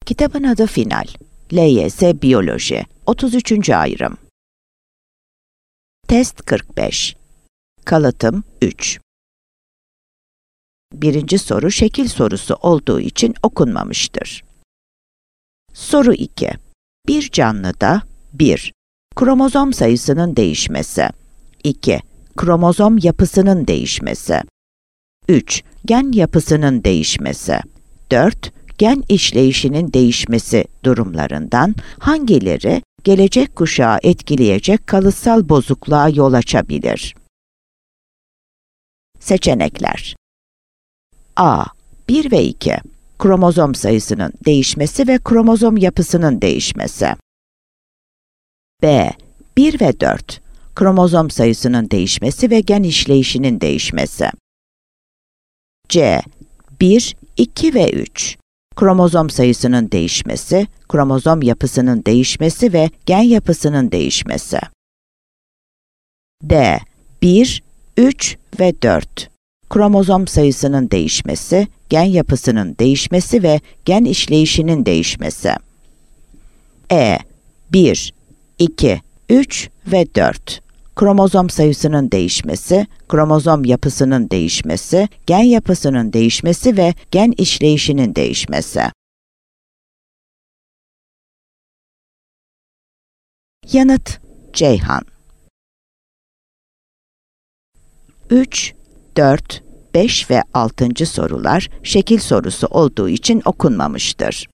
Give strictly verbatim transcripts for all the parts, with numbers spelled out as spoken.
Kitabın adı Final. L Y S Biyoloji. otuz üçüncü ayrım. Test kırk beş. Kalıtım üç. Birinci soru şekil sorusu olduğu için okunmamıştır. Soru iki. Bir canlıda bir. Kromozom sayısının değişmesi. iki. Kromozom yapısının değişmesi. üç. Gen yapısının değişmesi. dört. Gen işleyişinin değişmesi durumlarından hangileri gelecek kuşağı etkileyecek kalıtsal bozukluğa yol açabilir? Seçenekler. A. bir ve iki. Kromozom sayısının değişmesi ve kromozom yapısının değişmesi. B. bir ve dört. Kromozom sayısının değişmesi ve gen işleyişinin değişmesi. C. bir, iki ve üç. Kromozom sayısının değişmesi, kromozom yapısının değişmesi ve gen yapısının değişmesi. D. bir, üç ve dört. Kromozom sayısının değişmesi, gen yapısının değişmesi ve gen işleyişinin değişmesi. E. bir, iki, üç ve dört. Kromozom sayısının değişmesi, kromozom yapısının değişmesi, gen yapısının değişmesi ve gen işleyişinin değişmesi. Yanıt Ceyhan. üç, dört, beş ve altıncı sorular şekil sorusu olduğu için okunmamıştır.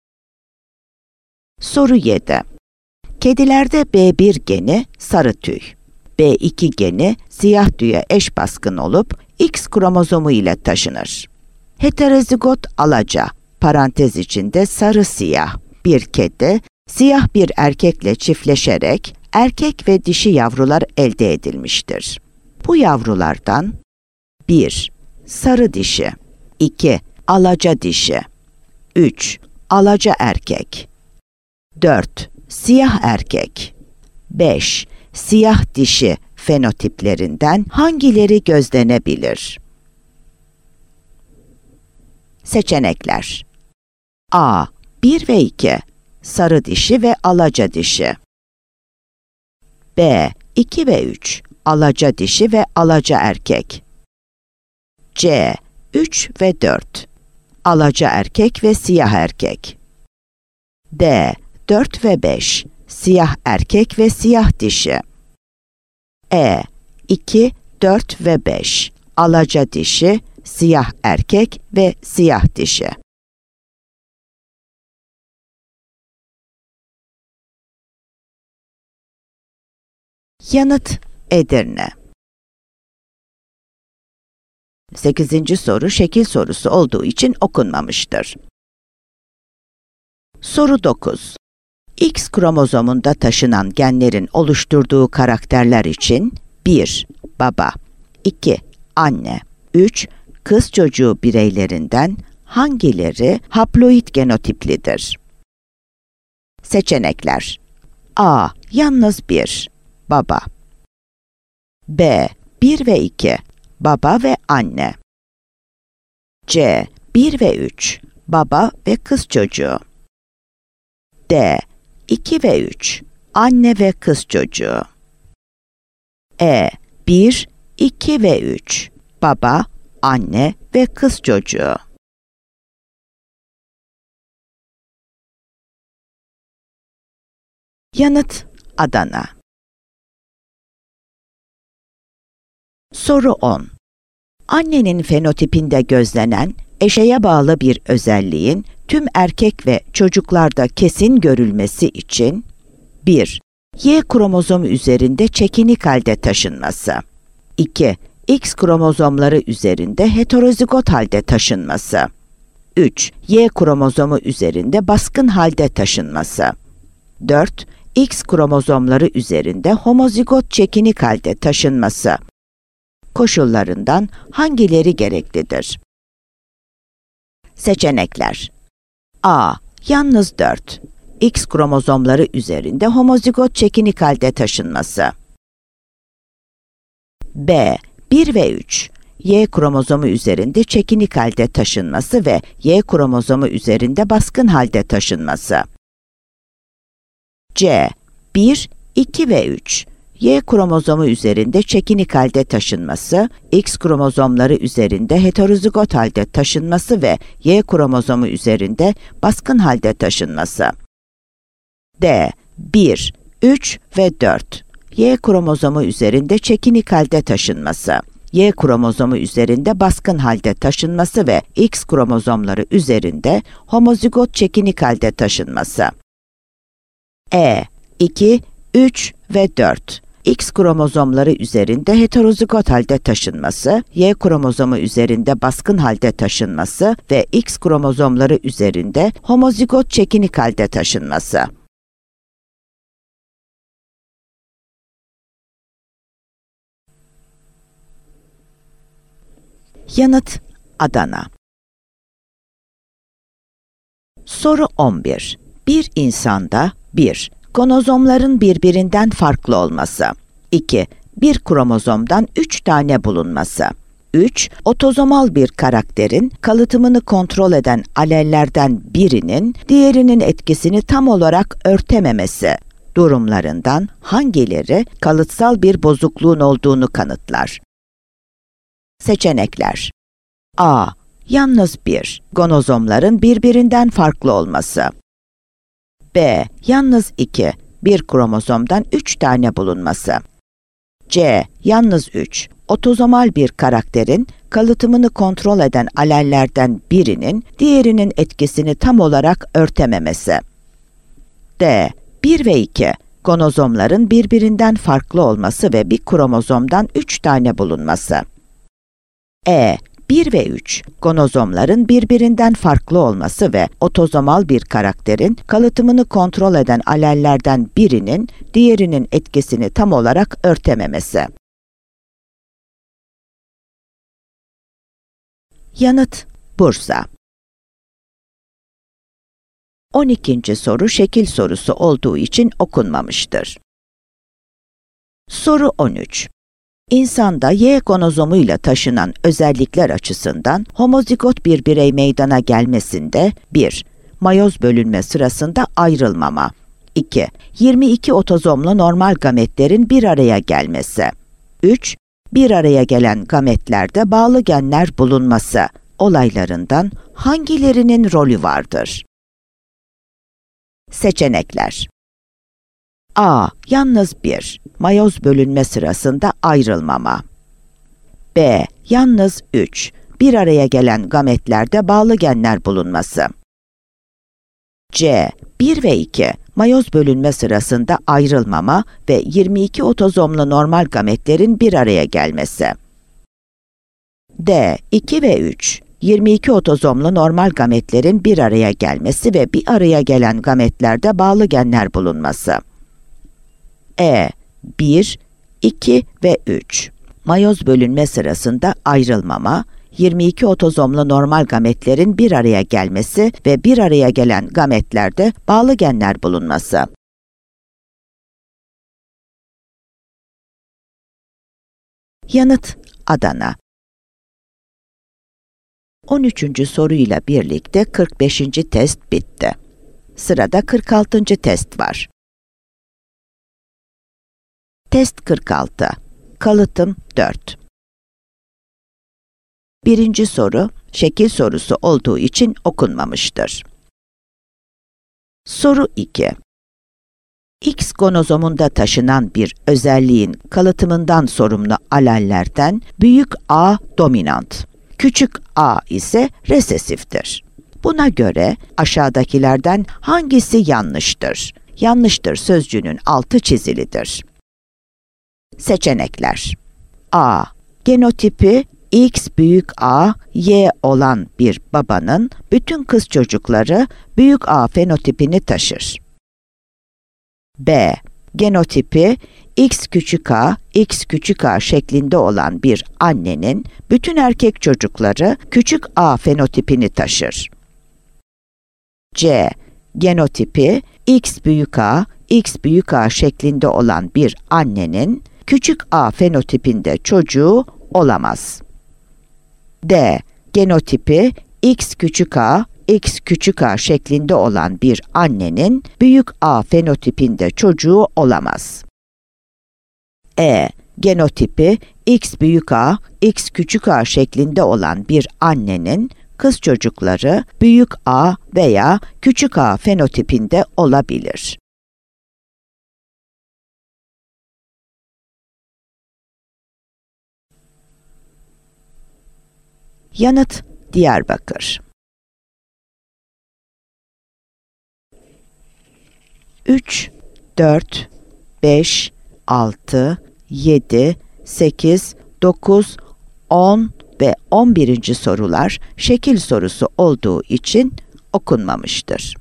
Soru yedi. Kedilerde B bir geni sarı tüy, B iki geni siyah tüye eş baskın olup X kromozomu ile taşınır. Heterozigot alaca, parantez içinde sarı siyah bir kedi, siyah bir erkekle çiftleşerek erkek ve dişi yavrular elde edilmiştir. Bu yavrulardan bir. Sarı dişi, iki. Alaca dişi, üç. Alaca erkek, dört. Siyah erkek, beş. Siyah dişi fenotiplerinden hangileri gözlenebilir? Seçenekler. A. bir ve iki. Sarı dişi ve alaca dişi. B. iki ve üç. Alaca dişi ve alaca erkek. C. üç ve dört. Alaca erkek ve siyah erkek. D. dört ve beş. Siyah erkek ve siyah dişi. E. iki, dört ve beş. Alaca dişi, siyah erkek ve siyah dişi. Yanıt Edirne. sekizinci soru şekil sorusu olduğu için okunmamıştır. Soru dokuz. X kromozomunda taşınan genlerin oluşturduğu karakterler için bir. Baba, iki. Anne, üç. Kız çocuğu bireylerinden hangileri haploid genotiplidir? Seçenekler. A. Yalnız bir. Baba. B. bir ve iki. Baba ve anne. C. bir ve üç. Baba ve kız çocuğu. D. iki ve üç. Anne ve kız çocuğu. E. bir, iki ve üç. Baba, anne ve kız çocuğu. Yanıt Adana. Soru on. Annenin fenotipinde gözlenen eşeye bağlı bir özelliğin tüm erkek ve çocuklarda kesin görülmesi için bir. Y kromozomu üzerinde çekinik halde taşınması. iki. X kromozomları üzerinde heterozigot halde taşınması. üç. Y kromozomu üzerinde baskın halde taşınması. dört. X kromozomları üzerinde homozigot çekinik halde taşınması. Koşullarından hangileri gereklidir? Seçenekler. A. Yalnız dört. X kromozomları üzerinde homozigot çekinik halde taşınması. B. bir ve üç. Y kromozomu üzerinde çekinik halde taşınması ve Y kromozomu üzerinde baskın halde taşınması. C. bir, iki ve üç. Y kromozomu üzerinde çekinik halde taşınması, X kromozomları üzerinde heterozigot halde taşınması ve Y kromozomu üzerinde baskın halde taşınması. D. bir, üç ve dört. Y kromozomu üzerinde çekinik halde taşınması, Y kromozomu üzerinde baskın halde taşınması ve X kromozomları üzerinde homozigot çekinik halde taşınması. E. iki, üç ve dört. X kromozomları üzerinde heterozigot halde taşınması, Y kromozomu üzerinde baskın halde taşınması ve X kromozomları üzerinde homozigot çekinik halde taşınması. Yanıt: Adana. Soru on bir. Bir insanda bir. Gonozomların birbirinden farklı olması. iki. Bir kromozomdan üç tane bulunması. üç. Otozomal bir karakterin kalıtımını kontrol eden alellerden birinin diğerinin etkisini tam olarak örtememesi durumlarından hangileri kalıtsal bir bozukluğun olduğunu kanıtlar? Seçenekler: A. Yalnız bir. Gonozomların birbirinden farklı olması. B. Yalnız iki. Bir kromozomdan üç tane bulunması. C. Yalnız üç. Otozomal bir karakterin kalıtımını kontrol eden alellerden birinin diğerinin etkisini tam olarak örtememesi. D. bir ve iki. Gonozomların birbirinden farklı olması ve bir kromozomdan üç tane bulunması. E. bir ve üç. Gonozomların birbirinden farklı olması ve otozomal bir karakterin kalıtımını kontrol eden alellerden birinin diğerinin etkisini tam olarak örtememesi. Yanıt: Bursa. on ikinci soru şekil sorusu olduğu için okunmamıştır. Soru on üç. İnsanda Y gonozomuyla taşınan özellikler açısından homozigot bir birey meydana gelmesinde bir. Mayoz bölünme sırasında ayrılmama. iki. yirmi iki otozomlu normal gametlerin bir araya gelmesi. üç. Bir araya gelen gametlerde bağlı genler bulunması olaylarından hangilerinin rolü vardır? Seçenekler: A. Yalnız bir. Mayoz bölünme sırasında ayrılmama. B. Yalnız üç. Bir araya gelen gametlerde bağlı genler bulunması. C. bir ve iki. Mayoz bölünme sırasında ayrılmama ve yirmi iki otozomlu normal gametlerin bir araya gelmesi. D. iki ve üç. yirmi iki otozomlu normal gametlerin bir araya gelmesi ve bir araya gelen gametlerde bağlı genler bulunması. E. bir, iki ve üç. Mayoz bölünme sırasında ayrılmama, yirmi iki otozomlu normal gametlerin bir araya gelmesi ve bir araya gelen gametlerde bağlı genler bulunması. Yanıt: Adana. on üçüncü soruyla birlikte kırk beşinci test bitti. Sırada kırk altıncı test var. Test kırk altı. Kalıtım dört. Birinci soru, şekil sorusu olduğu için okunmamıştır. Soru iki. X gonozomunda taşınan bir özelliğin kalıtımından sorumlu alellerden büyük A dominant, küçük a ise resesiftir. Buna göre aşağıdakilerden hangisi yanlıştır? Yanlıştır sözcüğünün altı çizilidir. Seçenekler: A. Genotipi X büyük A, Y olan bir babanın bütün kız çocukları büyük A fenotipini taşır. B. Genotipi X küçük a, X küçük a şeklinde olan bir annenin bütün erkek çocukları küçük a fenotipini taşır. C. Genotipi X büyük A, X büyük A şeklinde olan bir annenin küçük a fenotipinde çocuğu olamaz. D. Genotipi X küçük a, X küçük a şeklinde olan bir annenin büyük A fenotipinde çocuğu olamaz. E. Genotipi X büyük A, X küçük a şeklinde olan bir annenin kız çocukları büyük A veya küçük a fenotipinde olabilir. Yanıt Diyarbakır. üç, dört, beş, altı, yedi, sekiz, dokuz, on ve on birinci sorular şekil sorusu olduğu için okunmamıştır.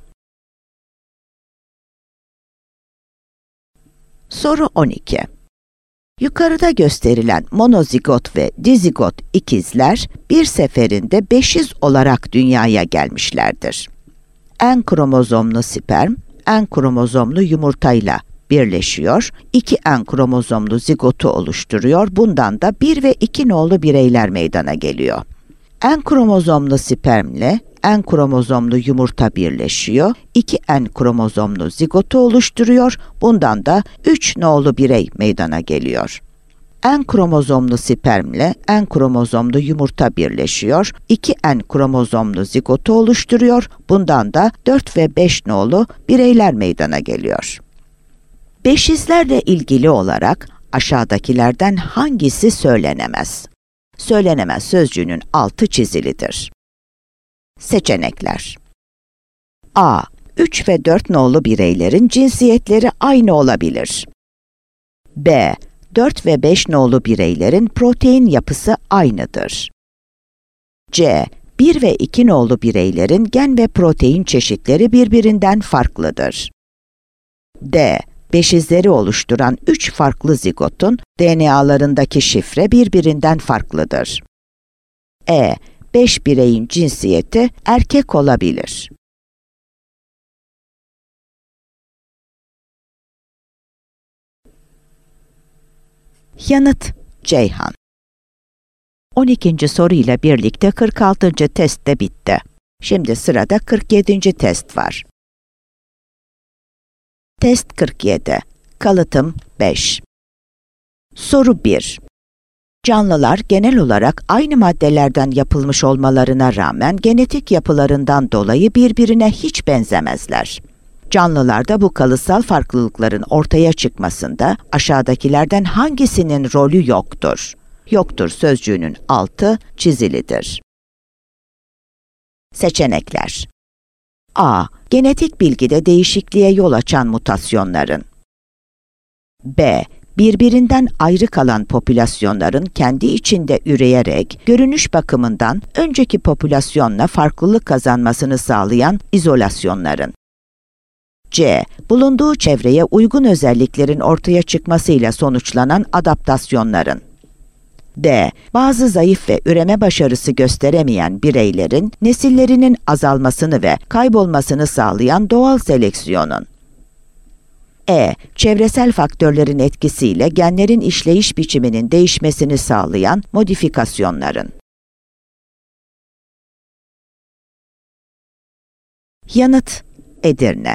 Soru on iki. Yukarıda gösterilen monozigot ve dizigot ikizler bir seferinde beşiz olarak dünyaya gelmişlerdir. En kromozomlu sperm, en kromozomlu yumurtayla birleşiyor, iki en kromozomlu zigotu oluşturuyor. Bundan da bir ve iki nolu bireyler meydana geliyor. En kromozomlu spermle en kromozomlu yumurta birleşiyor, iki en kromozomlu zigotu oluşturuyor. Bundan da üç nolu birey meydana geliyor. En kromozomlu spermle en kromozomlu yumurta birleşiyor, iki en kromozomlu zigotu oluşturuyor. Bundan da dört ve beş nolu bireyler meydana geliyor. Beşizlerle ilgili olarak aşağıdakilerden hangisi söylenemez? Söylenemez sözcüğünün altı çizilidir. Seçenekler. A. üç ve dört nolu bireylerin cinsiyetleri aynı olabilir. B. dört ve beş nolu bireylerin protein yapısı aynıdır. C. bir ve iki nolu bireylerin gen ve protein çeşitleri birbirinden farklıdır. D. Beşizleri oluşturan üç farklı zigotun D N A'larındaki şifre birbirinden farklıdır. E. beş bireyin cinsiyeti erkek olabilir. Yanıt Ceyhan. on ikinci soru ile birlikte kırk altıncı test de bitti. Şimdi sırada kırk yedinci test var. Test kırk yedi. Kalıtım beş. Soru bir. Canlılar genel olarak aynı maddelerden yapılmış olmalarına rağmen genetik yapılarından dolayı birbirine hiç benzemezler. Canlılarda bu kalıtsal farklılıkların ortaya çıkmasında aşağıdakilerden hangisinin rolü yoktur? Yoktur sözcüğünün altı çizilidir. Seçenekler. A. Genetik bilgide değişikliğe yol açan mutasyonların. B. Birbirinden ayrı kalan popülasyonların kendi içinde üreyerek, görünüş bakımından önceki popülasyonla farklılık kazanmasını sağlayan izolasyonların. C. Bulunduğu çevreye uygun özelliklerin ortaya çıkmasıyla sonuçlanan adaptasyonların. D. Bazı zayıf ve üreme başarısı gösteremeyen bireylerin nesillerinin azalmasını ve kaybolmasını sağlayan doğal seleksiyonun. E. Çevresel faktörlerin etkisiyle genlerin işleyiş biçiminin değişmesini sağlayan modifikasyonların. Yanıt Edirne.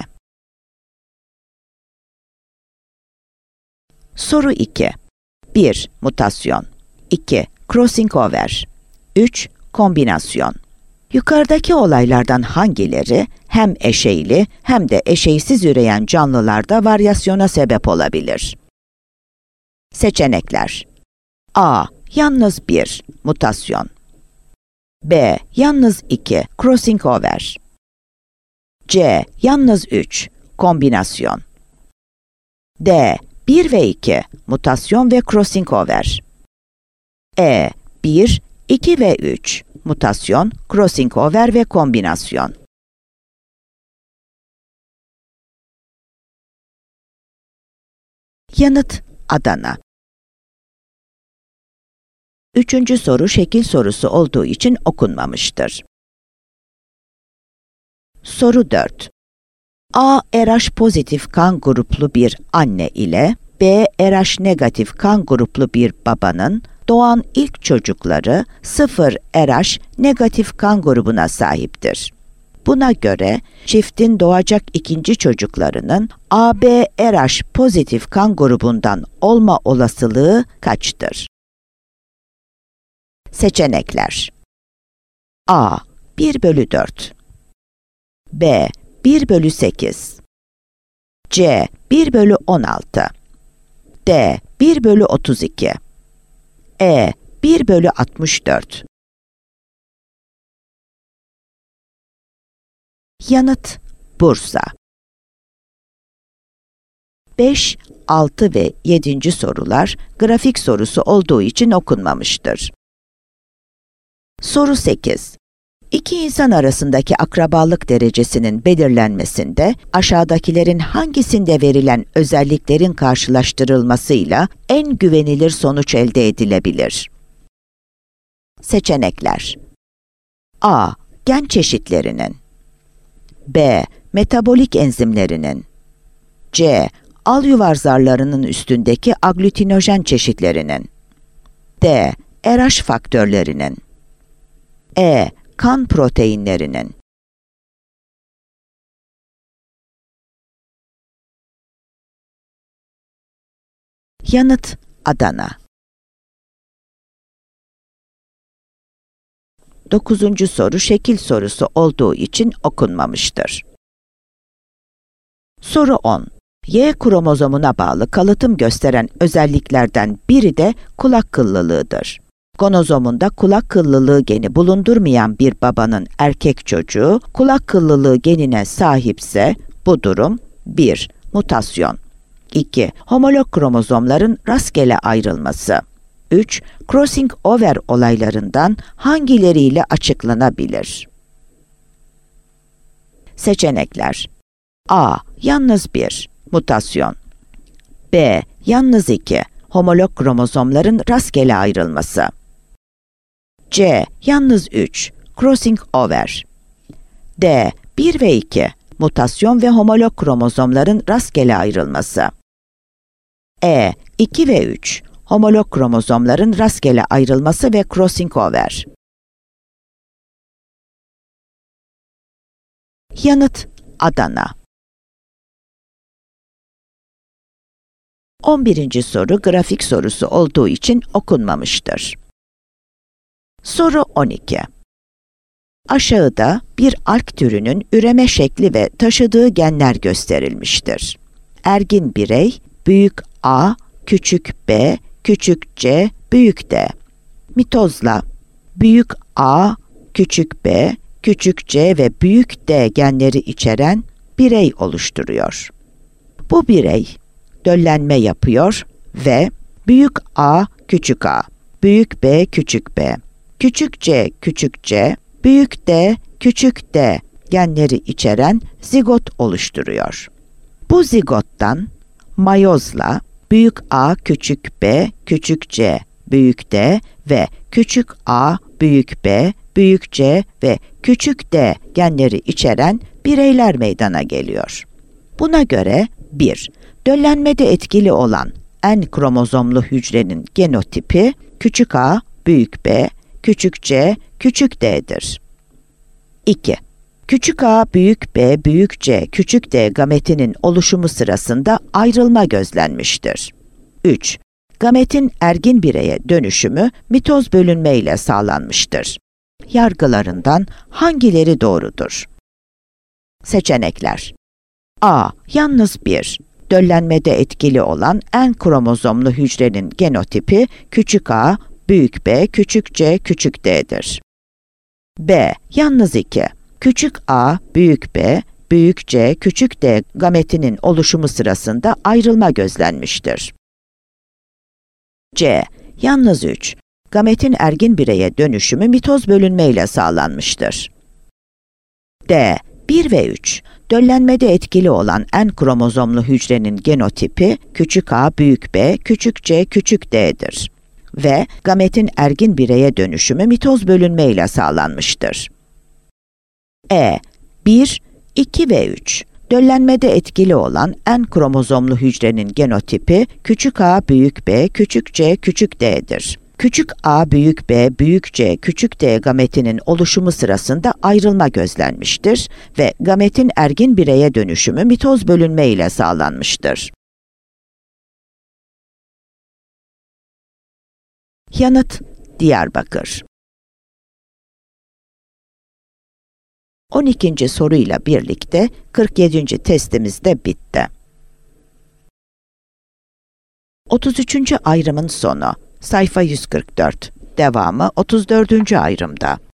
Soru iki. bir. Mutasyon. iki. Crossing over. üç. Kombinasyon. Yukarıdaki olaylardan hangileri hem eşeyli hem de eşeysiz üreyen canlılarda varyasyona sebep olabilir? Seçenekler. A. Yalnız bir. Mutasyon. B. Yalnız iki. Crossing over. C. Yalnız üç. Kombinasyon. D. bir ve iki. Mutasyon ve crossing over. E. bir, iki ve üç. Mutasyon, crossing over ve kombinasyon. Yanıt Adana. Üçüncü soru şekil sorusu olduğu için okunmamıştır. Soru dört. A. R H pozitif kan gruplu bir anne ile B. R H negatif kan gruplu bir babanın doğan ilk çocukları sıfır R H negatif kan grubuna sahiptir. Buna göre çiftin doğacak ikinci çocuklarının A B R H pozitif kan grubundan olma olasılığı kaçtır? Seçenekler: A. bir bölü dört, B. bir bölü sekiz, C. bir bölü on altı, D. bir bölü otuz iki, E. bir bölü altmış dört. Yanıt: Bursa. beş, altı ve yedinci sorular grafik sorusu olduğu için okunmamıştır. Soru sekiz. İki insan arasındaki akrabalık derecesinin belirlenmesinde aşağıdakilerin hangisinde verilen özelliklerin karşılaştırılmasıyla en güvenilir sonuç elde edilebilir? Seçenekler: A. Gen çeşitlerinin, B. Metabolik enzimlerinin, C. Alyuvar zarlarının üstündeki aglutinojen çeşitlerinin, D. R H faktörlerinin, E. Kan proteinlerinin. Yanıt: Adana. Dokuzuncu soru şekil sorusu olduğu için okunmamıştır. Soru on. Y kromozomuna bağlı kalıtım gösteren özelliklerden biri de kulak kıllılığıdır. Gonozomunda kulak kıllılığı geni bulundurmayan bir babanın erkek çocuğu kulak kıllılığı genine sahipse bu durum bir. Mutasyon, iki. Homolog kromozomların rastgele ayrılması, üç. Crossing over olaylarından hangileriyle açıklanabilir? Seçenekler: A. Yalnız bir. Mutasyon, B. Yalnız iki. Homolog kromozomların rastgele ayrılması, C. Yalnız üç. Crossing over, D. bir ve iki. Mutasyon ve homolog kromozomların rastgele ayrılması, E. iki ve üç. Homolog kromozomların rastgele ayrılması ve crossing over. Yanıt: Adana. on birinci soru grafik sorusu olduğu için okunmamıştır. Soru on iki. Aşağıda bir alg türünün üreme şekli ve taşıdığı genler gösterilmiştir. Ergin birey, büyük A, küçük B, küçük C, büyük D. Mitozla büyük A, küçük B, küçük C ve büyük D genleri içeren birey oluşturuyor. Bu birey döllenme yapıyor ve büyük A, küçük A, büyük B, küçük B, küçük C, küçük C, büyük D, küçük D genleri içeren zigot oluşturuyor. Bu zigottan mayozla büyük A, küçük B, küçük C, büyük D ve küçük A, büyük B, büyük C ve küçük D genleri içeren bireyler meydana geliyor. Buna göre bir. Döllenmede etkili olan N kromozomlu hücrenin genotipi küçük A, büyük B, küçük C, küçük D'dir. iki. Küçük A, büyük B, büyük C, küçük D gametinin oluşumu sırasında ayrılma gözlenmiştir. üç. Gametin ergin bireye dönüşümü mitoz bölünme ile sağlanmıştır. Yargılarından hangileri doğrudur? Seçenekler: A. Yalnız bir. Döllenmede etkili olan N kromozomlu hücrenin genotipi küçük A, büyük B, küçük C, küçük D'dir. B. Yalnız iki. Küçük A, büyük B, büyük C, küçük D gametinin oluşumu sırasında ayrılma gözlenmiştir. C. Yalnız üç. Gametin ergin bireye dönüşümü mitoz bölünme ile sağlanmıştır. D. bir ve üç. Döllenmede etkili olan N kromozomlu hücrenin genotipi küçük A, büyük B, küçük C, küçük D'dir. Ve gametin ergin bireye dönüşümü mitoz bölünme ile sağlanmıştır. E. bir, iki ve üç. Döllenmede etkili olan N kromozomlu hücrenin genotipi küçük A, büyük B, küçük C, küçük D'dir. Küçük a büyük B büyük C küçük D gametinin oluşumu sırasında ayrılma gözlenmiştir ve gametin ergin bireye dönüşümü mitoz bölünme ile sağlanmıştır. Yanıt: Diyarbakır. on ikinci soruyla birlikte kırk yedinci testimiz de bitti. otuz üçüncü ayrımın sonu. Sayfa yüz kırk dört. Devamı otuz dördüncü ayrımda.